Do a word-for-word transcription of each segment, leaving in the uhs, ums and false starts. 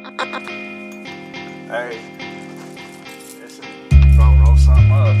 Hey, this is gonna roll something up.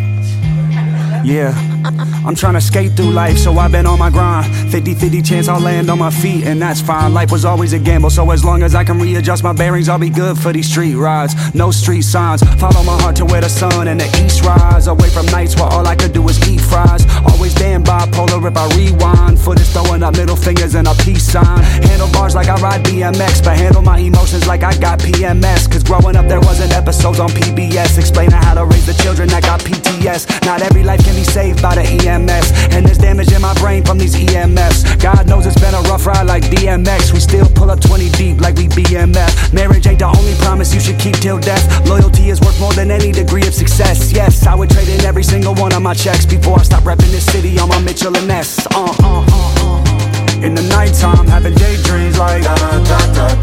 Yeah, I'm tryna skate through life, so I've been on my grind. fifty fifty chance I'll land on my feet, and that's fine. Life was always a gamble, so as long as I can readjust my bearings, I'll be good for these street rides. No street signs, follow my heart to where the sun and the east rise. Away from nights where all I could do is eat fries. Always damn bipolar if I rewind. Footage throwing up middle fingers and a peace sign. Handle bars like I ride B M X, but handle my emotions like I got P M S. Cause growing up there wasn't episodes on P B S explaining how to raise the children that got P T S. Not every life can be saved by the E M S, and there's damage in my brain from these E M Fs. God knows it's been a rough ride like D M X. We still pull up twenty deep like we B M F. Marriage ain't the only promise you should keep till death. Loyalty is worth more than any degree of success. Yes, I would trade in every single one of my checks before I stop repping this city on my Mitchell and Ness. Uh, uh, uh, uh. In the nighttime, having daydreams like da da da da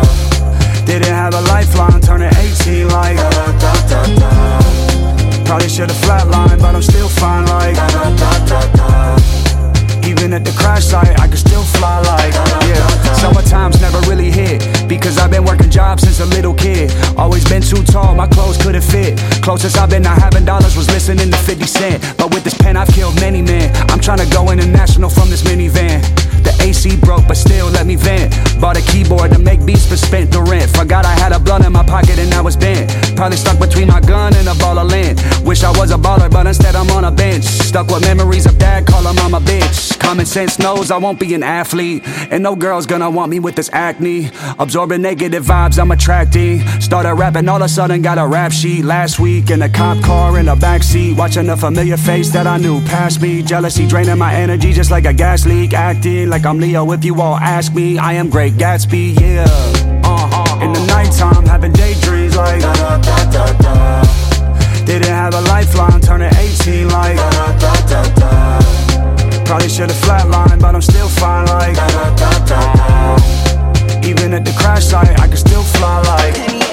da. Didn't have a lifeline, turning eighteen like da da da da da. Probably should've flatlined, but I'm still fine like da da da da da. Even at the crash site, I can still fly like yeah. Summertime's never really hit because I've been working jobs since a little kid. Always been too tall, my clothes couldn't fit. Closest I've been to having dollars was listening to fifty cent. But with this pen I've killed many men. I'm trying to go international from this minivan. The A C broke, but still let me vent. Bought a keyboard to make beats, but spent the rent. Forgot I had a blunt in my pocket and I was bent. Probably stuck between my gun and a ball of lint. Wish I was a baller, but instead I'm on a bench. Stuck with memories of dad, call her mama bitch. Common sense knows I won't be an athlete, and no girl's gonna want me with this acne. Absorbing negative vibes, I'm attracting. Started rapping, all of a sudden got a rap sheet. Last week in a cop car in the backseat, watching a familiar face that I knew past me. Jealousy draining my energy just like a gas leak. Acting like I'm Leo if you all ask me. I am Great Gatsby, yeah. uh-huh. In the nighttime, having daydreams like da da da da da. Didn't have a lifeline, turning eighteen like da da da da da. Probably should've flatlined, but I'm still fine like da da da da da. Even at the crash site, I can still fly like